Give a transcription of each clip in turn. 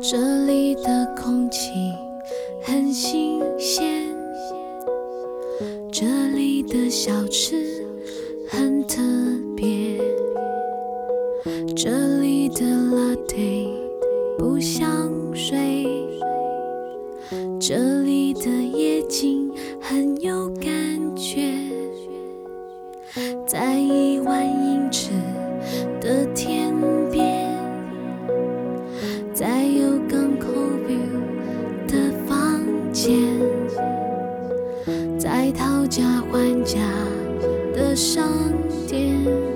这里的空气很新鲜，这里的小吃很特别，这里的 latte 不像水，这里的夜景很有感觉，在1万英尺的天边，在有港口 view 的房间，在讨价还价的商店，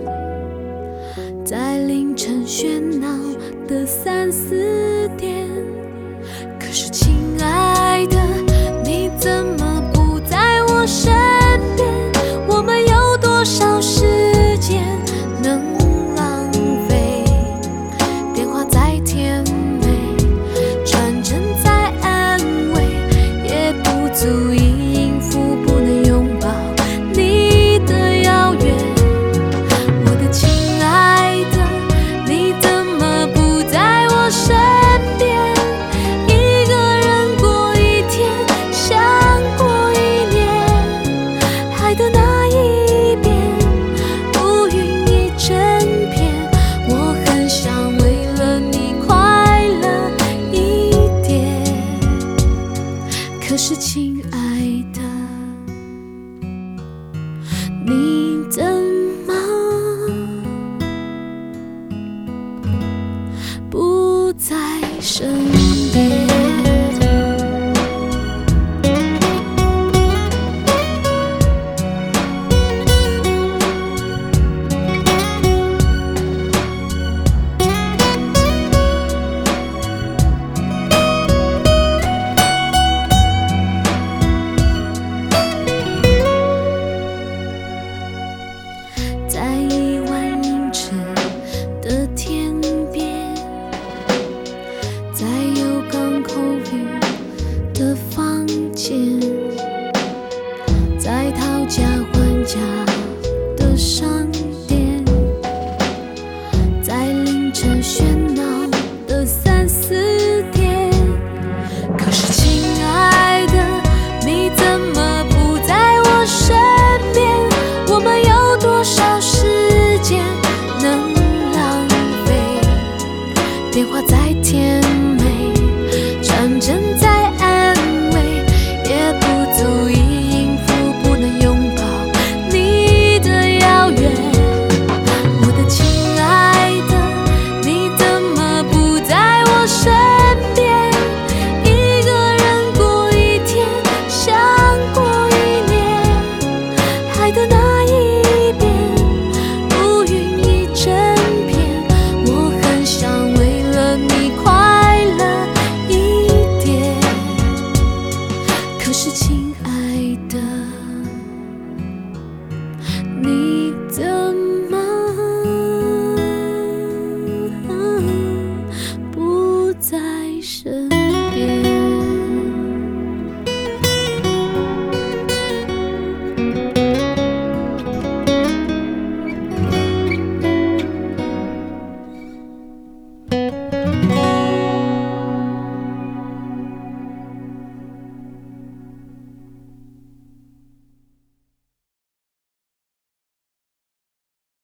在凌晨喧闹的3、4点。可是亲爱的，你怎么不在我身边？我们有多少时间能浪费？电话再甜美，传真再安慰，也不足以应付不能拥抱你的遥远。我的亲爱的，你怎么不在我身边？一个人过一天，像过一年，海的那一边，乌云一整片，我很想为了你快乐一点。可是亲爱的，你